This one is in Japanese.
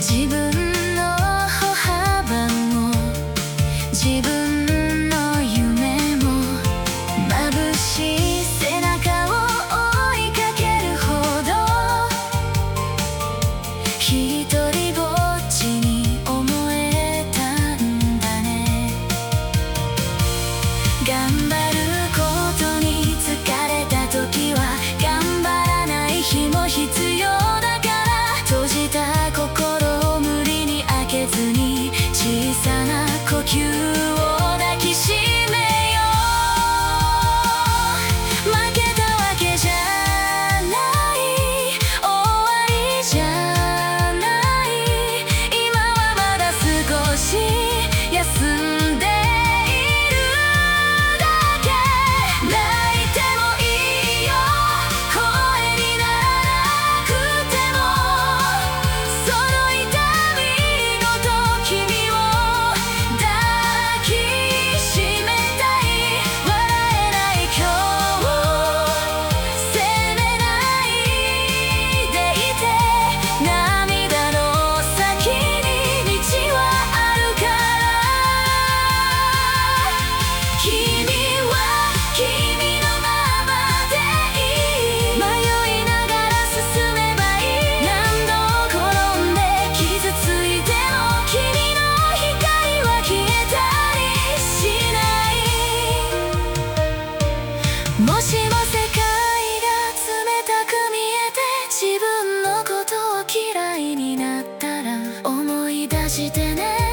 自分の歩幅も自分の夢も眩しい背中を追いかけるほど一人ぼっちに思えたんだね。頑張ることに疲れた時は頑張らない日も必要だから、閉じた心を無理に開けずに小さな呼吸を抱きしめよう。負けたわけじゃない終わりじゃない、今はまだ少し休んでいるだけ。泣いてもいいよ声にならなくても、その痛みごと君を抱きしめたい。笑えない今日責めないでいて、涙の先に道はあるから。君は君のままでいい、迷いながら進めばいい。何度転んで傷ついても君の光は消えたりしない。もしも世界が冷たく見えて自分のことを嫌いになったら思い出してね。